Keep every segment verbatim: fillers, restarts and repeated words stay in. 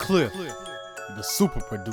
Clear, the super producer.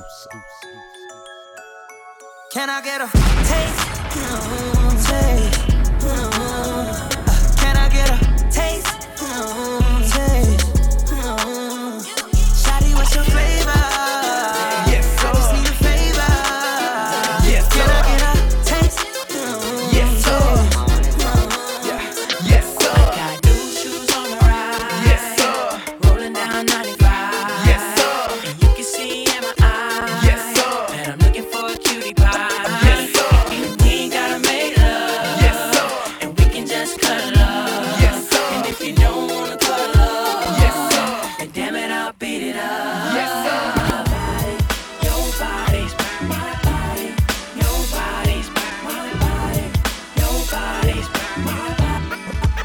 Can I get a taste? Mm, taste. Mm, can I get a taste? Mm, taste. Mm. Shawty, what's your flavor? Yes, sir. I just need a favor. Yes, Can sir. I get a taste? Mm, Yes, sir. taste. Yeah. Yes, sir. Got new shoes on the ride. Yes, sir. Rolling down ninety-five. Yes, sir. And you can see in my eyes. Yes, sir. That I'm looking for a cutie pie. Yes, sir. And we ain't gotta make love. Yes, sir. And we can just cuddle up. Yes, sir. And if you don't wanna cuddle up, Yes, sir. then damn it, I'll beat it up. Yes, sir. Your body's my body. Your body's my body. Your body's my body.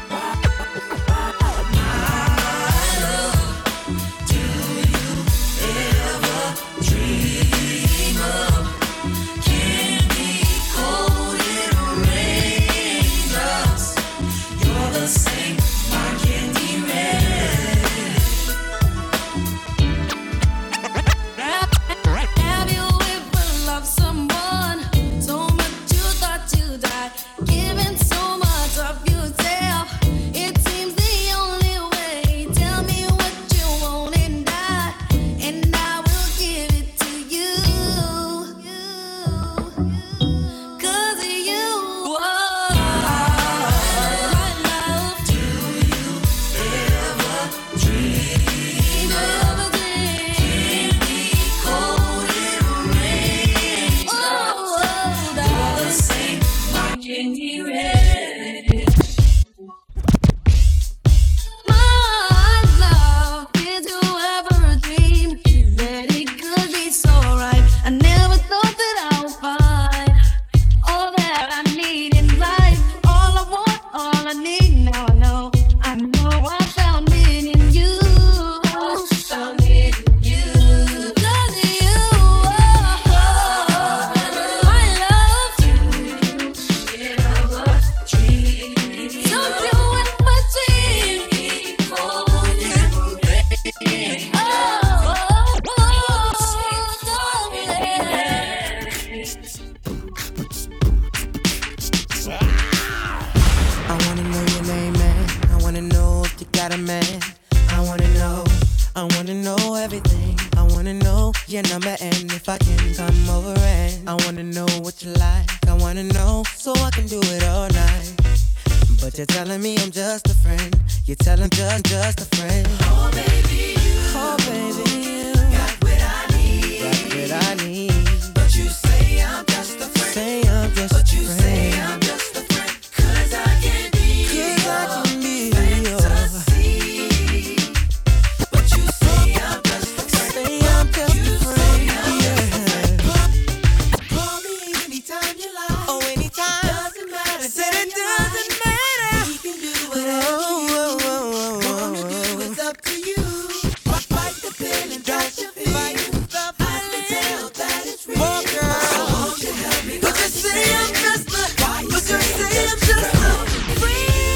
Do you ever dream of candy coated raindrops? You're the same, my candy red. Have you ever loved someone so much you thought you died, giving so much of yourself? It seems the only way. Tell me what you want and I, and I will give it to you. 'Cause you are my love. Do you ever dream of a candy coated rain? Oh, you're the same, my candy red. My love, did you ever dream that it could be so right? I never thought that I would find all that I need in life. All I want, all I need, now I know. I know I found it in you. Found it in you. 'Cause you are my love. Do you ever dream? Don't you ever dream? Oh, I wanna know your name, man. I wanna know if you got a man. I wanna know, I wanna know everything. I wanna know your number and if I can come over and I wanna know what you like. I wanna know so I can do it all night. But you're telling me I'm just a friend. You're telling just, just a friend. Oh baby, you, oh baby, you got what I need. Got what I need. But you say I'm just a friend. Say I'm just but a you friend. say I'm just a friend. 'Cause I can be Cause I your can be fantasy. But you say I'm just a friend. Say I'm just You a say friend. I'm just a friend. Yeah. Call me anytime you like. Oh, anytime. Doesn't matter. I said it doesn't matter. We can do whatever you wanna do. It's up to you. Fight the feeling, Don't that you you feel. fight the I can tell that it's real. More girl. So won't you help me? But you say I'm just a, Why you but you say say I'm I'm just a friend.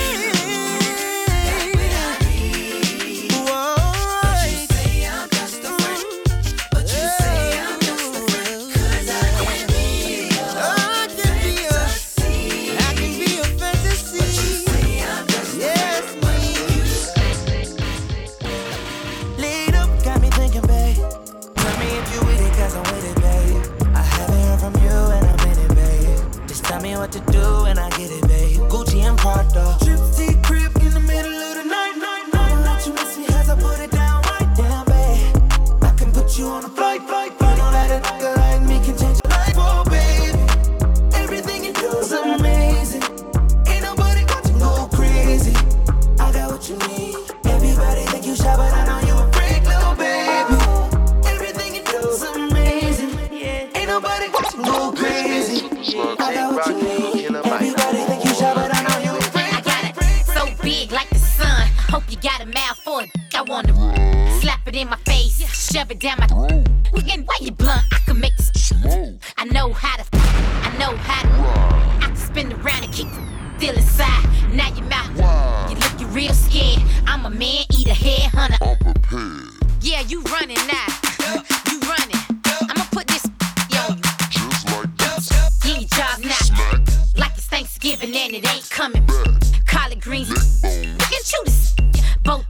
Whoa. But you say I'm just a friend. But you say I'm just a friend. 'Cause I can be your I can be a, fantasy. I can be a fantasy. But you say I'm just a Yes, friend. Lead up, got me thinking, babe. Tell me if you with it, cause I'm with it, babe. I haven't heard from you and I'm in it, babe. Just tell me what to do and I get it, babe. Gucci and Prada. Gypsy crib in the middle of the night, night, night. Don't let you miss me as I put it down right down, babe. I can put you on a flight, flight, flight. You know that a nigga like me can change your life, oh, babe. Everything you do is amazing. Ain't nobody got you go crazy. I got what you need. Everybody think you shy, but I know you a freak, little baby. Everything you do is amazing. Ain't nobody got you go crazy. I got what you need. Everybody think you shy, but I know you a freak. I got it so big like the sun. Hope you got a mouth for it. I wanna slap it in my face, shove it down my throat. Why you blunt? I can make this. I know how to. I know how to. I can spin around and keep still inside. Now your mouth, you looking real scared. I'm a man, eat a head hunter. Yeah, you running now.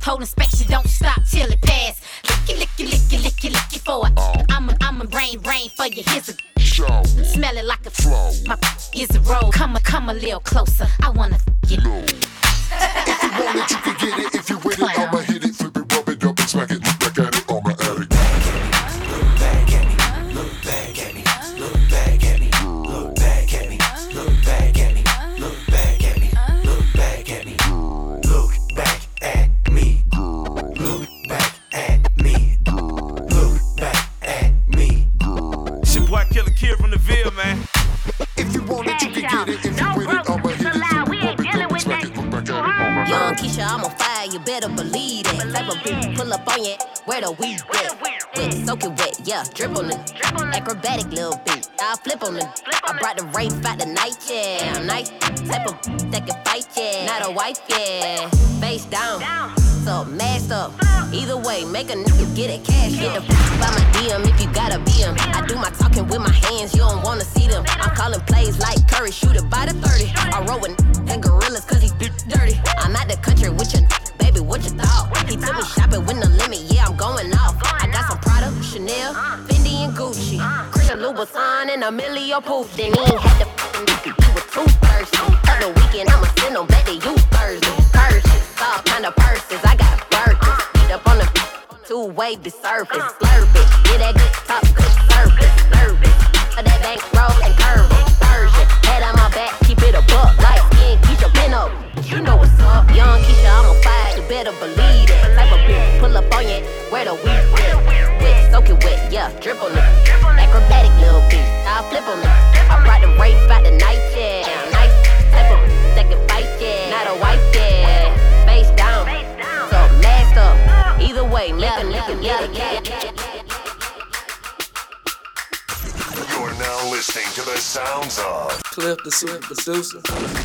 Whole inspection don't stop till it pass. Licky, licky, licky, licky, licky for it. I'ma, I'ma rain, rain for you. Here's a shower. Smell it like a flower. My is a roll. Come a, come a little closer. I wanna get low. If you want it, you can get it. If you with it, I'ma hit it, flip it, rub it up and smack it. Look back at it, I'ma add it. Look back at me, look back at me, look back at me, look back at me, look back at me, look back at me, look back at me, look back at me, look back at me, look back at me. It's your boy Killer Kid from the Ville, man. If you want it, you can get it. If you with it, I'ma hit it, flip it, rub it up and smack it. Look back at it, I'ma add it. Young Keisha, I'm on fire, you better believe that. Type of bitch pull up on you, where the weed at? Wet, soak it wet, yeah, drip on it. Acrobatic little beat, I flip on it. I brought the rape out the night, yeah. I'm nice, type of that can fight, yeah. Not a wife, yeah. Face down, so masked up. Either way, make a nigga get it cash. Hit the by my D M if you gotta be him. I do my talking with my hands, you don't wanna see them. I'm calling plays like Curry, shoot it by the thirty. I roll with and gorillas cause he's dirty. I'm out the country with your baby, what you thought? He took me shopping with no limit, yeah, I'm going off. I got some Prada, Chanel, Fendi and Gucci, Christian Louboutin and Emilio Poof. Then he ain't had to f***ing he was too thirsty. Other weekend, I'ma send him back to you Thursday. Purchase, all kind of purses, I got burgers. Beat up on the two-way be surface, slurp it. Get that good top, good surface, nervous. For that bank roll and curve it, Persian. Head on my back, keep it a buck, like skin, Keisha, pin up. You know what's up, young Keisha, I'm on fire, you better believe it. Type of bitch, pull up on you, where the weed at? Wet, soak it wet, yeah, drip on it. Acrobatic little beat, I'll flip on it. I brought the rape out the night, yeah. Nice, type of that can fight, yeah. Not a wife, yeah. Face down, so masked up. Either way, make a nigga get it, get it. You're now listening to the sounds of Cliff the Swift producer.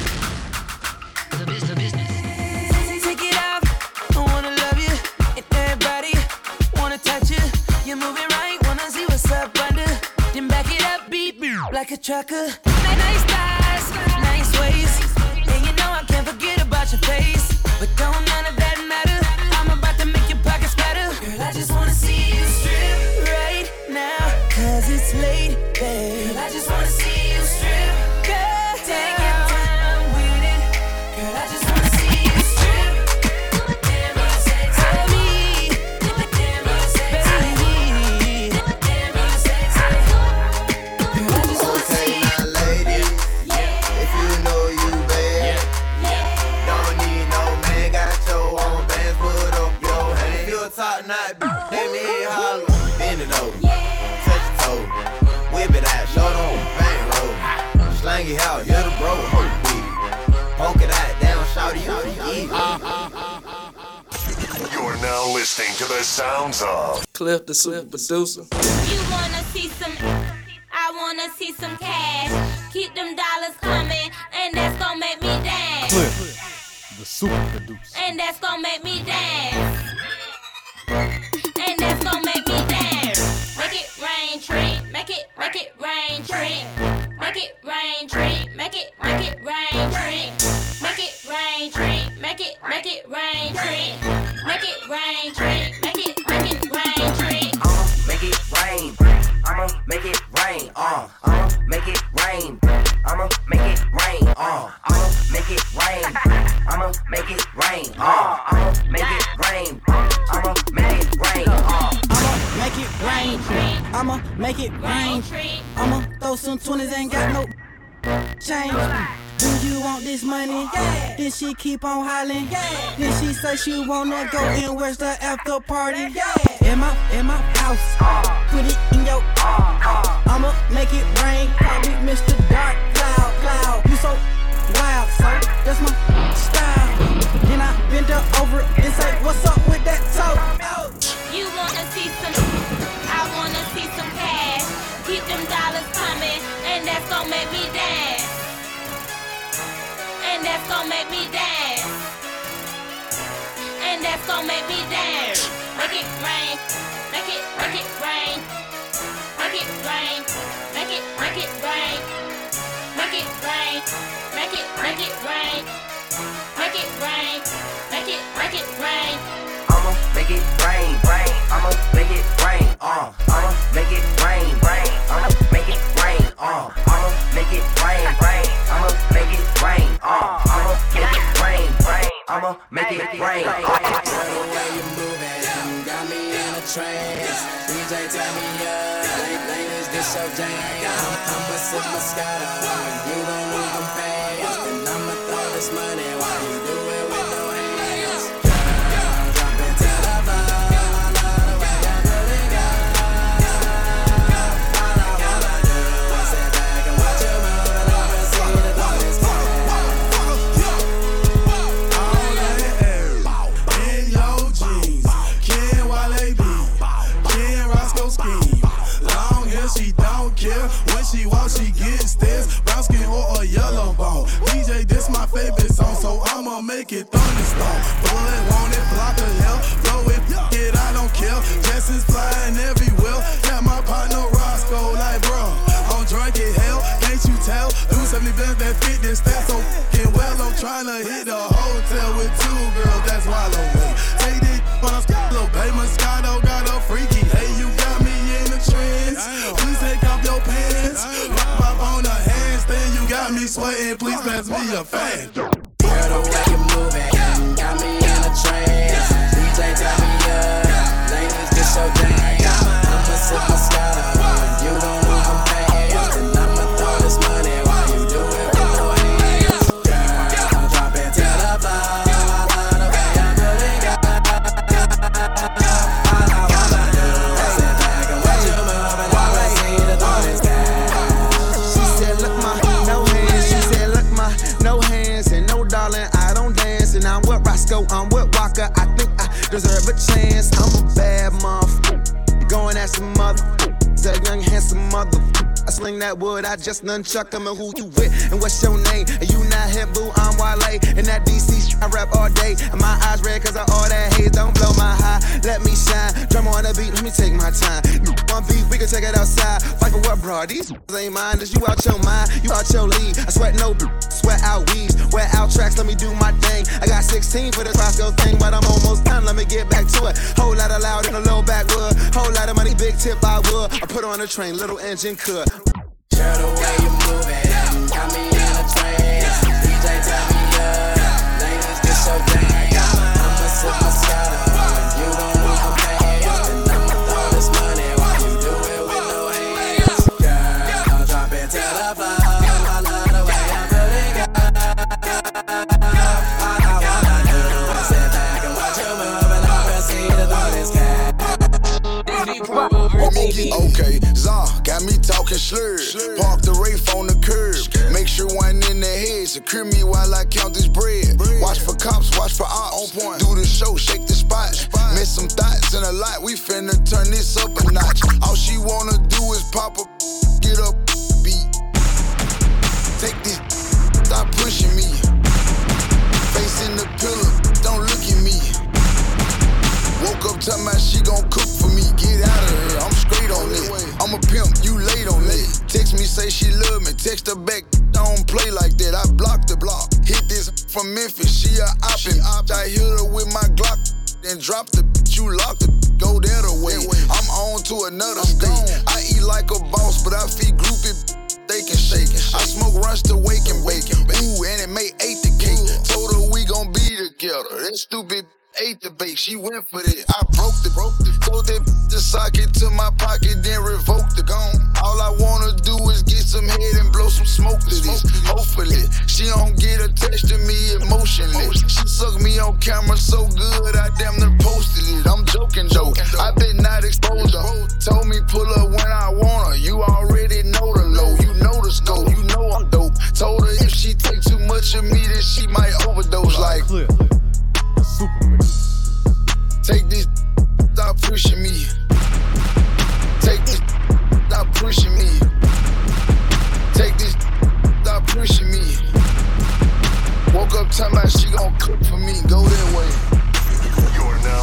Take it off, I wanna love you, and everybody wanna touch you. You're moving right, wanna see what's up under. Then back it up, beat like a trucker. Nice thighs, nice waist, and you know I can't forget about your face. But don't none of that matter. I'm about to make your pockets better. Girl, I just wanna see you strip right now, cause it's late, babe. Girl, I just wanna see you strip. Girl, take your time with it. Girl, I just wanna see you strip. Damn, you're sexy. Me. Damn, you're sexy. Baby. Damn, you're sexy. Girl, I just wanna see you. Now, ladies, if you know you bad, don't need no man, got your own bands, put up your hand. If you a top knot, let me holler. Bend it over, touch your toe, whip it out, show them, bang roll. Slang it out, you're the bro, hope weed. Poke it out, down, shout it, you eat. You're now listening to the sounds of Cliff the Swift producer. You wanna see some, I wanna see some cash. Keep them dollars coming, and that's gonna make me dance. Cliff, the super producer. And that's gonna make me dance. And that's gonna make me dance. Make it rain, tree. Make it, make it rain, tree. Make it rain, tree. Make it, make it rain, tree. Make it rain, tree. Make it, make it rain, tree. Make it rain, tree. Make it, make it rain, tree. I'ma make it rain. I'ma make it rain. Uh, I'ma make it rain. I'ma make it rain. Uh, I'ma make it rain. I'ma make it rain. Uh, I'ma make it rain. I'ma make it rain. Uh, I'ma make it rain. I'ma make it rain. I'ma throw some twenties, ain't got no change. Do you want this money? Yeah. Then she keep on hollering. Yeah. Then she say she wanna go and where's the after party? Yeah. In my, in my house, put it in your. I'ma make it rain. Call me Mister Dark Cloud, Cloud. You so wild, so that's my style. Then I bend her over and say, what's up with that toe? You wanna see some, I wanna see some cash. Keep them dollars coming, and that's gonna make me dance. And that's gonna make me dance. And that's gonna make me dance. Make it rain, make it, make it rain. Make it rain, make it, make it rain. Make it rain, make it, make it rain. Make it rain, make it, make it rain. I'ma make it rain. Girl, the way you moving got me in a trance. D J tell me up, ladies this your jam. I'ma sip Moscato and you gon' move them fast. And I'ma throw this money while you do it with no hands. Girl, drop it to the floor. I love the way you put it down. All I wanna do is sit back and watch you move and I can see the darkness come. In your jeans, Ken Wale B, Ken Roscoe scheme. Long hair, she don't care. When she walks, she gets stares. Brown skin or a yellow bone. D J, this my favorite song, so I'ma make it thunderstorm. Blood want it, block of hell. Blow it, it, I don't care. Jessens flying everywhere. Got my partner Roscoe like, bro, I'm drunk as hell. Can't you tell? Do seventy bands that fit this stat so f***ing well. I'm tryna hit the hotel with two girls, that's wallow me. Take this on a little baby Moscato got a freaky. Hey, you got me in the trance. Please take off your pants. Pop up on the handstand, you got me sweating. Please pass me a fan. Girl, the way you moving got me in a trance. D J tell me up, ladies get your jam. I'ma sip Moscato and you gon' move them fast. And I'ma throw this money while you do it with no hands. Girl, drop it to the floor. I love the way you put it down. All I wanna do is sit back and watch you move and I can see the darkness down. She said, look my no hands. She said, look my no hands and no darling. I don't dance and I'm with Roscoe. I'm with Walker. I think I deserve a chance. I'm a bad motherfucker. Going at some mother. A young handsome mother. I sling that wood. I just nunchuck him and who you with and what's your name? And you not hip boo. I'm Wale and that D C sh- I rap all day. And my eyes red cause I all that haze. Don't blow my high. Let me shine. Drum on the beat. Let me take my time. One beat. We can take it outside. Fight for what, bro? These ain't mine. Just you out your mind. You out your league. I sweat no sweat out weeds. Wear out tracks. Let me do my thing. I got sixteen for the Roscoe thing, but I'm almost done. Let me get back to it. Whole lot of loud in a low backwood. Whole lot of money. Big tip I would. I put on a train. Little engine could. Girl, the way you moving got me in a trance. D J tell me up, ladies get your jam. I'ma sip Moscato and you gon' move them fast. And I'ma throw this money while you do it with no hands. Girl, drop it to the floor. I love the way you put it down. All I wanna do is sit back and watch you move and I can see the darkness cat. Okay, Zah got me talking slurred. Park the Wraith on the curb. Make sure one in the head. Secure me while I count this bread. Watch for cops, watch for ops. Do the show, shake the spot. Miss some thoughts in a lot. We finna turn this up a notch. All she wanna do is pop up, get up, beat. Take this, stop pushing me. Facing the pillar, don't look at me. Woke up talking about she gon' cook for me. Get out of here, I'm straight on it. I'm a pimp, you late on it. Text me, say she love me. Text her back, I don't play like that. I blocked the block. Hit this from Memphis, she a oppin'. I hit her with my Glock, then drop the bitch. You lock the go the other way. I'm on to another state. I eat like a boss, but I feed groupie. They can shake. I smoke runs to wake and bake. Ooh, and it made eight the cake. Told her we gon' be together. That stupid ate the bake, she went for it. I broke the broke the Told that the socket to my pocket, then revoked the gone. All I wanna do is get some head and blow some smoke to this. Hopefully, she don't get attached to me emotionless. She sucked me on camera so good, I damn near posted it. I'm joking, joke. I been not exposed her. Told me pull up when I want her. You already know the low, you know the scope, you know I'm dope. Told her if she take too much of me, then she might overdose. Like Clear. Super. Take this, stop pushing me. Take this, stop pushing me. Take this, stop pushing me. Woke up talking about she gon' cook for me. Go that way. You're now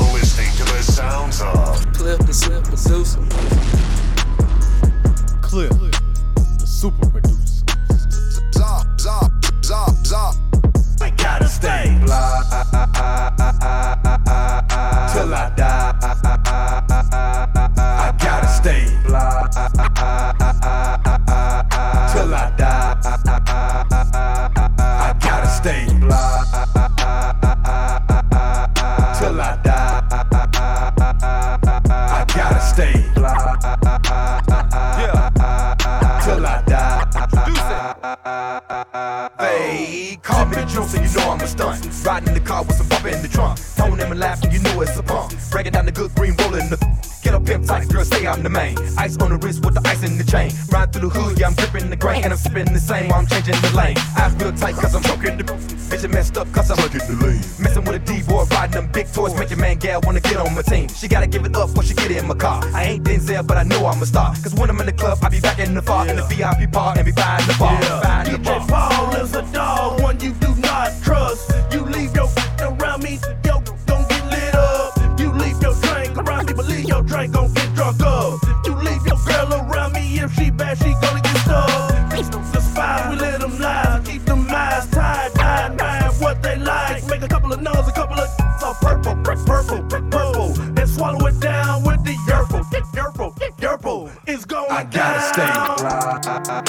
bump in the trunk. Tone him and laugh and you know it's a pump. Breaking down the good green rolling the get up pimp tight, girl, say I'm the main. Ice on the wrist with the ice in the chain. Ride through the hood, yeah, I'm gripping the grain. And I'm sipping the same while I'm changing the lane. Eyes real tight cause I'm choking the bitch and messed up cause I'm Get the lane. messing with a D-boy, riding them big toys. Make your man gal wanna get on my team. She gotta give it up when she get in my car. I ain't Denzel, but I know I'm a star. Cause when I'm in the club, I be back in the far. Yeah. In the V I P part and be buying the bar. Yeah. D J Paul is a dog, one you do not trust. You leave your around me, yo, gon' get lit up. You leave your drink around me, but leave your drink gon' get drunk up. You leave your girl around me, if she bad, she gonna get stuck. The spies, we let them lie, keep them eyes tied, tied, tied, what they like. Make a couple of nose, a couple of all purple, purple, purple, and swallow it down with the yerple, yerple, yerple. It's going I gotta stay fly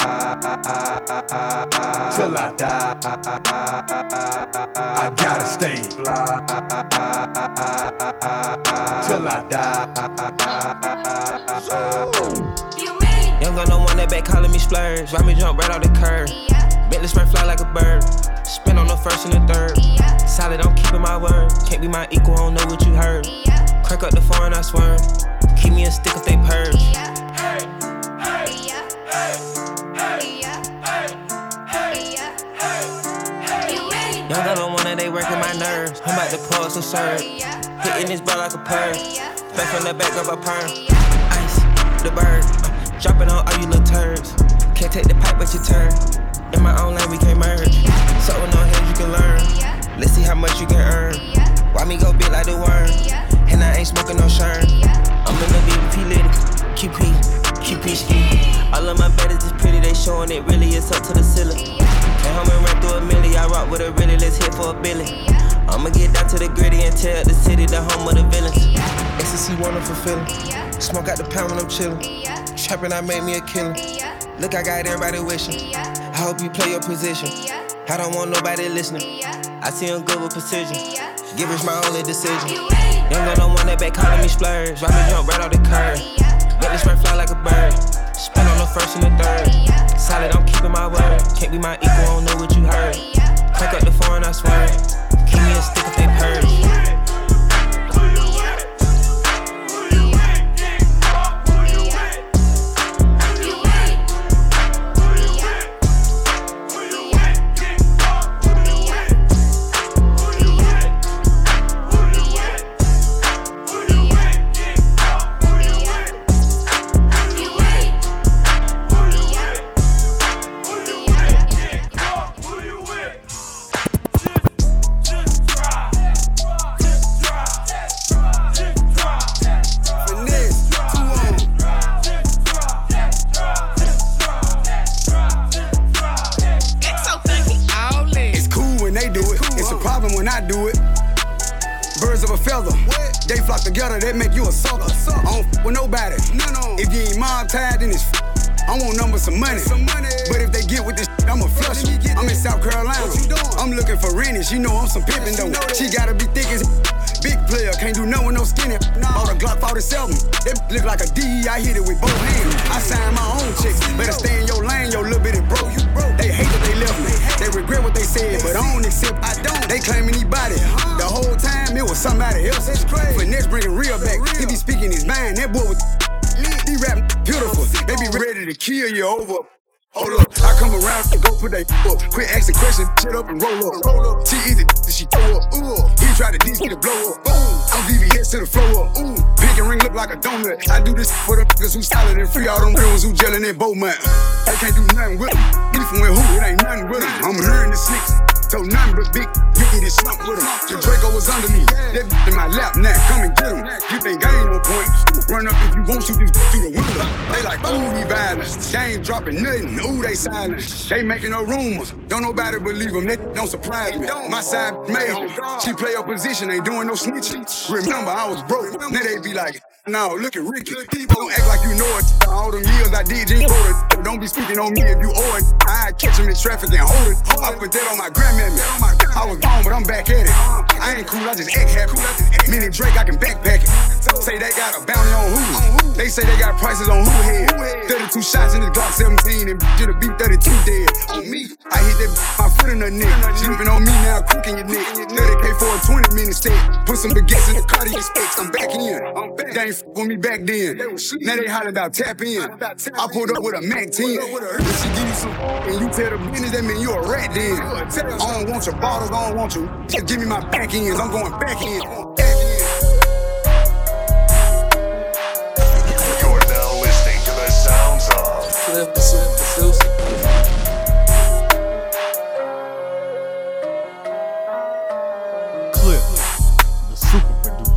till I die. I gotta stay fly till I die. Young gun no one that back calling me splurge. Ride me jump right off the curb. Bentley spray fly like a bird. Spin on the first and the third. Solid, I'm keeping my word. Can't be my equal, I don't know what you heard. Crack up the foreign, I swear. Keep me a stick if they purge. Young gun on one that they working my nerves. I'm about to pause and serve. Hitting this bar like a purr. Back from the back of a perm. Ice, the bird. Uh, dropping on all you little turds. Can't take the pipe but you turn. In my own lane we can't merge. Something on hands you can learn. Let's see how much you can earn. Why me go big like the worm? And I ain't smoking no shern. I'm in the V V P litty. Q P, Q P ski. All of my baddies is pretty, they showing it really, it's up to the ceiling. Came home and ran through a milli, I rock with a really, let's hit for a billion. I'ma get down to the gritty and tell the city the home of the villains. Ecstasy wonderful feeling. Smoke out the pound when I'm chillin'. Trappin', I made me a killer. Look, I got everybody wishing. I hope you play your position. I don't want nobody listening. I see him good with precision. Give us my only decision. Young gun on one that back calling me splurge. Ride me jump right off the curb. Let this spray fly like a bird. Spin on the first and the third. Solid, I'm keeping my word. Can't be my equal, I don't know what you heard. Crack up the foreign, I swear. Keep me a stick if they purge. That make you a sucker. I don't f with nobody. No, no. If you ain't mob tied, then it's f. I want numbers some money. some money. But if they get with this shit, I'ma flush them. I'm in South Carolina. I'm looking for Rennie. She know I'm some pimpin' though. She gotta be thick as big player. Can't do no one no skinny. All the Glock forty-seven. That look like a D E. I hit it with both hands. I signed my own checks. Better stay in your lane, yo little bitty bro. They hate that they left me. They regret what they said, but I don't accept. I don't. They claiming he body. The whole time it was somebody else. Finesse bringing real back. He be speaking his mind. That boy was he rap beautiful. They be ready to kill you over. Hold up, I come around and go put that up. Quit asking questions, shut up and roll up. Roll up. She easy, she throw up. Ooh, he try to D C to blow up. Boom, I'm V V S to the flow up. Ooh, pink and ring look like a donut. I do this for the niggas who solid and free. All them girls who gelling in Beaumont. They can't do nothing with them. Beefing with who? It ain't nothing with them. I'm hearing the sneaks. So nothing but big, you get it slumped with him. The Draco was under me, that in my lap, now come and get him. You think I ain't no point, run up if you want, shoot this through the window. They like, ooh, he violent, they ain't dropping nothing, ooh, they silent. They making no rumors, don't nobody believe them, they don't surprise me. My side major, she play her position, ain't doing no snitching. Remember, I was broke, now they be like, now, look at Ricky. People don't act like you know it. All them years I did, just hold it. Don't be speaking on me if you owe it. I catch him in traffic and hold it. I put that on my grandmammy. I was gone, but I'm back at it. I ain't cool, I just act happy. Meaning Drake, I can backpack it. Say they got a bounty on Hulu. They say they got prices on who head. thirty-two shots in the Glock seventeen and did a B thirty-two dead. On me, I hit that my foot in her neck. Sleeping on me now, cooking your neck. thirty K for a twenty minute stay. Put some baguettes in the cardiac specs. I'm back in. They ain't f with me back then. Now they hollering about tap in. I pulled up with a Mac ten. If she give you some and you tell the business, that mean you a rat then. I don't want your bottles, I don't want you. Just give me my back ends. I'm going back in. You're now listening to the sounds of Cliff Producer. Cliff, the super producer.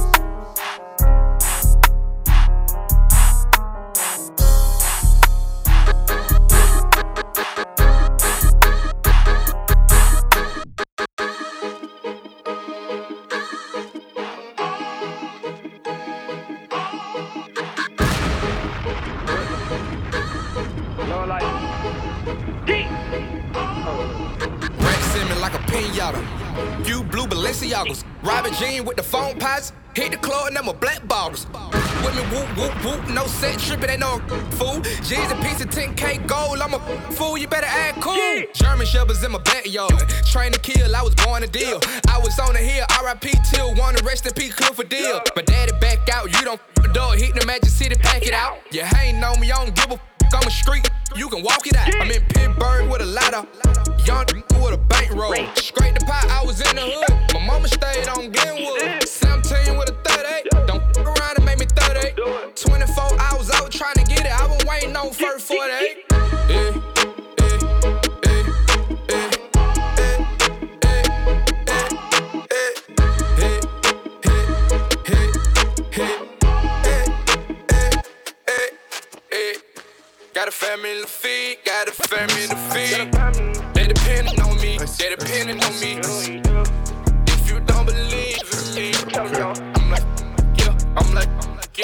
Few blue Balenciagas, Robin Jean with the phone pots. Hit the club and them a black bottles. Women whoop whoop whoop, no set trippin', they know a fool. G's a piece of ten K gold, I'm a fool, you better act cool. Yeah. German shepherds in my backyard, train to kill, I was born to deal. I was on the hill, R I P till one, rest in peace, Clifford deal. My daddy back out, you don't f*** the dog, hit the Magic City, pack it out. You hatin' on me, I don't give a f***, I'm a street, you can walk it out. I'm in Pittsburgh with a ladder, young with a bankroll. Scrape the pot, I was in the hood, my mama stayed on Glenwood. seventeen with a thirty-eight, don't f*** around and make me thirty-eight. twenty-four hours out trying to get it, I was waiting on first forty-eight. Yeah. Got a family to feed, got a family to feed. They depending on me, they depending on me. If you don't believe in me, I'm like, yeah, I'm like,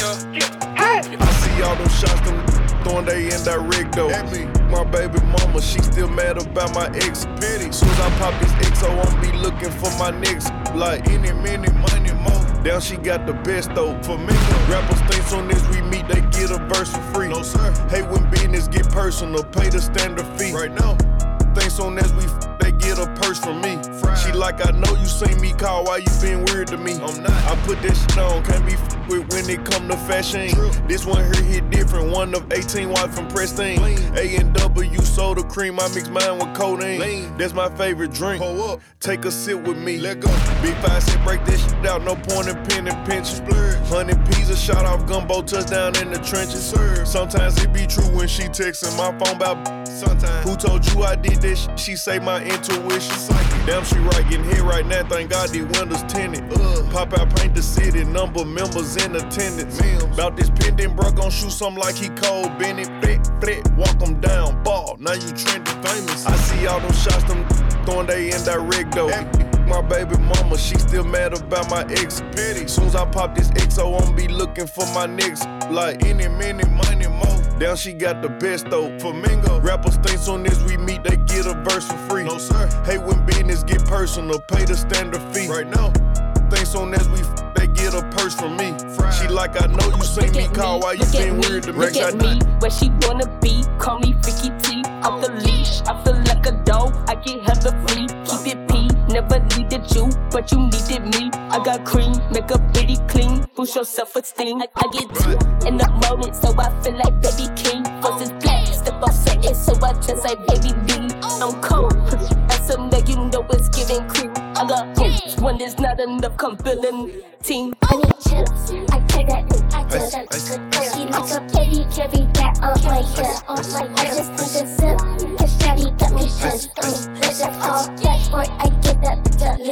yeah. I see all them shots, them throwing they in direct though. My baby mama, she still mad about my ex. Petty. Soon as I pop this X O, I'm be looking for my next. Like any minute, money more. Down she got the best though. For me, rappers think soon as we meet, they get a verse for free. No sir. Hey, when business get personal, pay the standard fee. Right now, think soon as we f- they get a purse from me. Fried. She like, I know you seen me call, why you being weird to me? I'm not. I put that shit on, can't be f- with when it come to fashion. True. This one here hit different, one of eighteen watts from Pristine. A and W soda cream, I mix mine with codeine. Lean. That's my favorite drink. Pull up, take a sip with me. Let go. Big five said break that shit out, no point in pen and pinch. Hundred pizza, shot off gumbo, touchdown in the trenches. Sir. Sometimes it be true when she texting my phone about. Sometimes. Who told you I did this? She say my intuition. Damn, she right getting hit right now. Thank God the windows tinted. Uh. Pop out, paint the city, number members in attendance. About this pendant, bro, gon' shoot something like he cold. Bennett, flat, flat, walk him down, ball. Now you trending famous. I see all them shots, them throwing they in direct though. My baby mama, she still mad about my ex. Petty. Soon as I pop this X O, I'm be looking for my next. Like any minute, money more. Down she got the best though. Flamingo. Rappers think soon as we meet, they get a verse for free. No sir. Hey, when business get personal, pay the standard fee. Right now, think soon as we f- they get a purse from me. Fried. She like, I know you seen me call, why you being weird to me? Look at me, where she wanna be. Call me Vicky T. Off the leash, I feel like a dog. I get hella free. Keep it P. Never needed you, but you needed me. I got cream, make a bitty clean. Boost your self-esteem. I, I get two in the moment, so I feel like baby king. First is black, step off it, so I just like baby B. I'm cold, that's a nigga you know it's giving cream. I got hopes when there's not enough, come building team. I need chips, I take that, I do that. Cause she like a baby, carry that on my hip. I just take a sip, cause Shawty got me stressed. Let's just all that, or I get that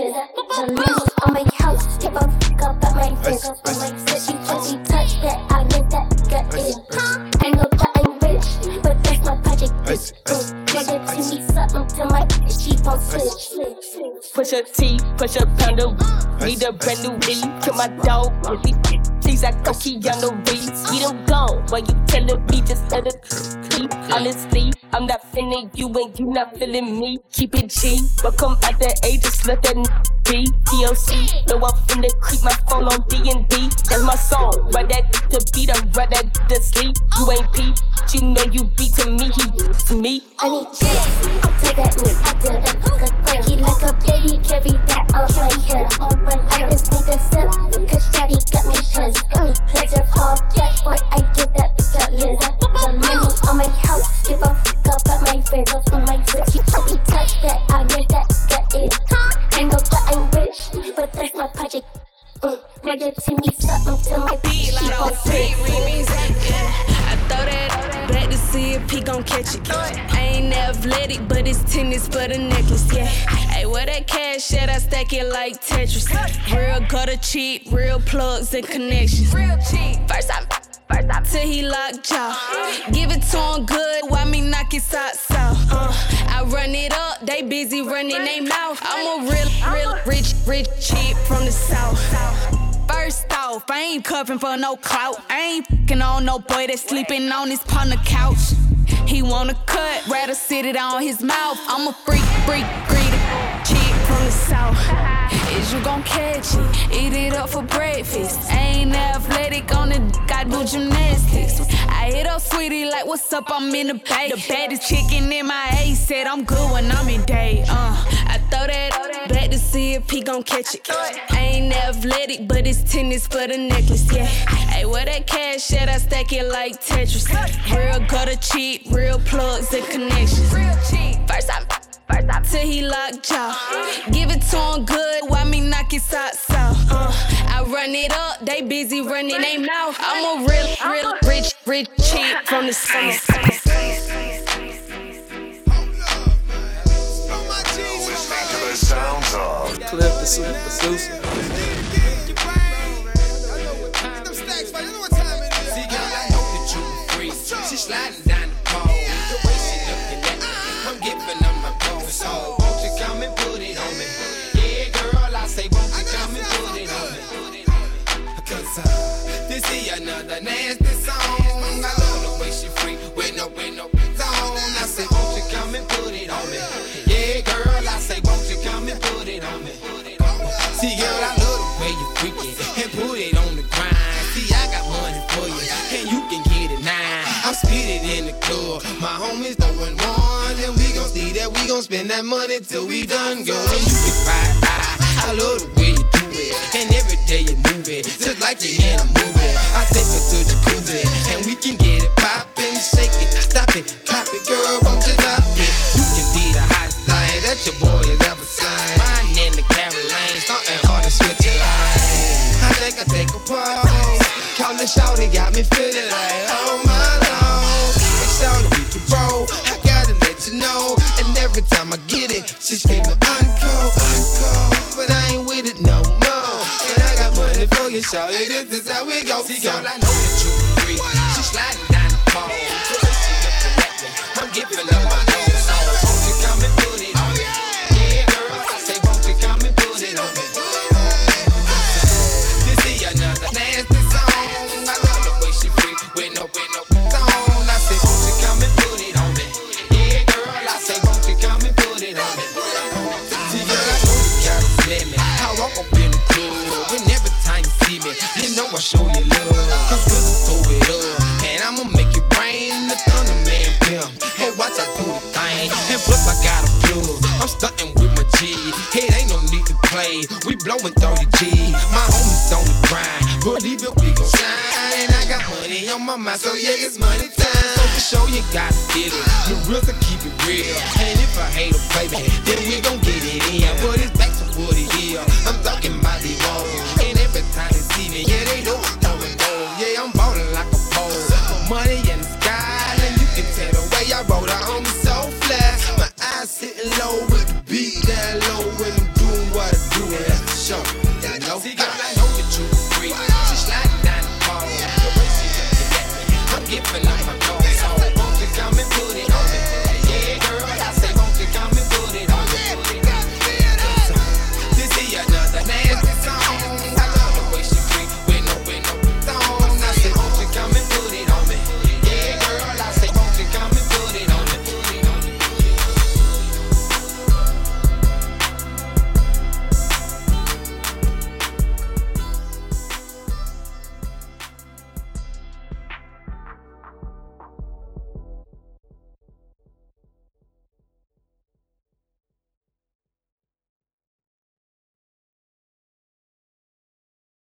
the list on my house. Give a fuck up at my fingers. I'm like, said she when she touch that, I live that gut in. I know that I'm rich, but that's my project. This bitch, nigga, to me something to my she won't switch. Push a T, push a pound of need a brand new E. Kill my dog, if he please, I go Keanu Reeves. We don't go, but you telling me just let it sleep. Honestly, I'm not feeling you and you not feeling me. Keep it G, but come out that age, just let that be. T L C, no, I'm finna creep my phone on D and D. That's my song, write that to beat, I write that to sleep. You ain't P, but you know you beat to me, he to me. I need chicks, I'll take that nigga. I did it, cook he like a baby, carry that on my head. I just need a sip, cause daddy got me stressed. Pleasure for that boy, I get that bitch a lizard. The money on my house, give a fuck about my friends. On my wrist, he let me touch that, I know that, that is. I know that I'm rich, but that's my project. Mm, now you see me something to my beat, like on free remix. I throw that back to see if he gon' catch it. I ain't athletic, but it's tennis for the necklace, yeah. Hey, where that cash at? I stack it like Tetris. Real gutter cheap, real plugs and connections. Real cheap. First I, first I, till he locked jaw. Give it to him good, why me knock his socks off? Uh, I run it up, they busy running they mouth. I'm a real, real, rich, rich cheap from the south. First off, I ain't covering for no clout. I ain't f***ing on no boy that's sleeping on his partner couch. He wanna cut, rather sit it on his mouth. I'm a freak, freak, greedy, cheap from the south. Is you gon' catch it? Eat it up for breakfast. I ain't athletic on the dick, I do gymnastics. I hit up sweetie like, what's up, I'm in the bay. The baddest chicken in my A said I'm good when I'm in day. Uh, I throw that back to see if he gon' catch it. I ain't athletic, but it's tennis for the necklace, yeah. Hey, where that cash at? I stack it like Tetris. Real gutter cheap, real plugs and connections. Real cheap. First I, first I, till he locked jaw. Give it to him good, why me knock his socks off? Uh, I run it up, they busy running they mouth. I'm a real, real, rich, rich cheap from the south. Sounds of Clip the super producer. She sliding down the pole. The way she looking at me, I'm giving her my bone. So won't you come and put it on me? Yeah, girl, I say won't you come and put it on me? Cause uh, this is another nasty song. I love the way she freak with no, with no on. I say won't you come and put it on me? Yeah, girl, I say won't you come and put it on me? See, girl, I love the way you freak it and put it on the grind. See, I got money for you and you can get it now. I'm speeding in the club, my homies throwing one, and we gon' see that we gon' spend that money till we done, girl. You can ride, I, I love the way you do it, and every day you move it, just like you're in a movie. I take her to the jacuzzi, and we can get it poppin', shake it, stop it, pop it, girl, won't you stop it? You can be the hottest thing that your boy has ever seen. Mine in the Carolines, starting hard to switch your line. I think I take a pause, call the shawty, got me feeling like, oh my lord. And shawty, we can roll, I gotta let you know. And every time I get it, she screaming uncle, uncle. But I ain't with it no more. And I got money for you, shawty, this is how we go. See, girl, I know that you agree. She sliding down the pole, the way she looking at me, I'm giving her my whole soul. Won't you come and put it on me? Yeah, girl, I say won't you come and put it on me? This is another nasty song. I love the way she freak with no, with no on. I say won't you come and put it on me? Yeah, girl, I say won't you come and put it on me? See, girl, I know you gotta let me. I walk up in the club, and every time you see me, you know I show you love. Cause we'll throw it up, and I'ma make it rain. The thunder man pimp, hey, watch I do the thing. And plus I got a plug, I'm stunting with my G. Hey, ain't no need to play, we blowing thirty G. My homies on the grind, believe it, we gon' shine. And I got money on my mind, so yeah, it's money time. So for sure you gotta get it, the real to keep it real. And if I hate a baby, then we gon' get it in. But it's back to what it is, I'm talking about the walls. And every time they see me, yeah, they know I'm throwing gold. Yeah, I'm ballin' like a pole, money in the sky. And you can tell the way I roll, I on me so flat. My eyes sitting low with the beat down low when I'm doing what I do, and that's for sure. You know?